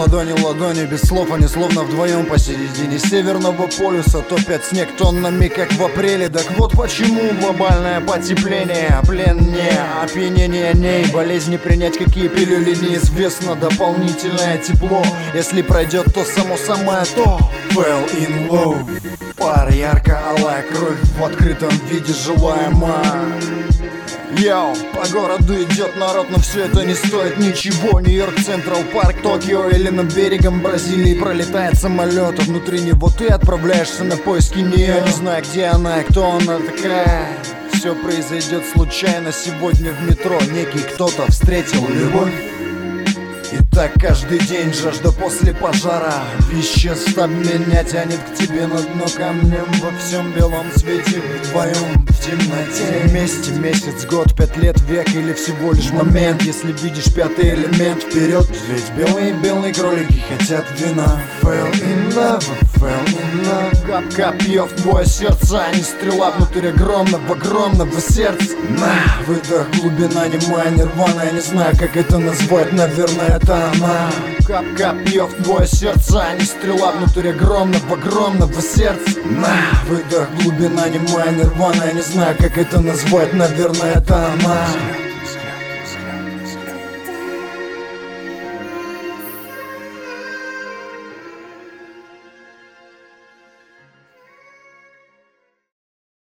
ладони ладони, без слов они словно вдвоем посередине Северного полюса топят снег тоннами, как в апреле. Так вот почему глобальное потепление, плен не, опьянение ней, болезни принять, какие пилюли неизвестно, дополнительное тепло, если пройдет, то само самое то. Fell in love. Пар ярко-алая кровь в открытом виде желаема. Йоу, по городу идет народ, но все это не стоит ничего. Нью-Йорк, Централ Парк, Токио или над берегом Бразилии пролетает самолет, а внутри него ты отправляешься на поиски нее, не зная, где она и кто она такая. Все произойдет случайно сегодня в метро. Некий кто-то встретил любовь. И так каждый день жажда после пожара. Вещества меня тянет к тебе на дно камнем. Во всем белом свете вдвоем в темноте. Вместе месяц, год, 5 лет, век или всего лишь момент. Если видишь пятый элемент, вперед. Ведь белые кролики хотят вина. Fell in love, fell in love. Копье в твое сердце, а не стрела внутрь огромного сердца. На выдох, глубина немая, нирвана. Я не знаю, как это назвать, наверное, это она. Копье в твое сердце, а не стрела внутрь огромного сердца. На выдох, глубина немая, нирвана. Я не знаю, как это назвать, наверное, это она.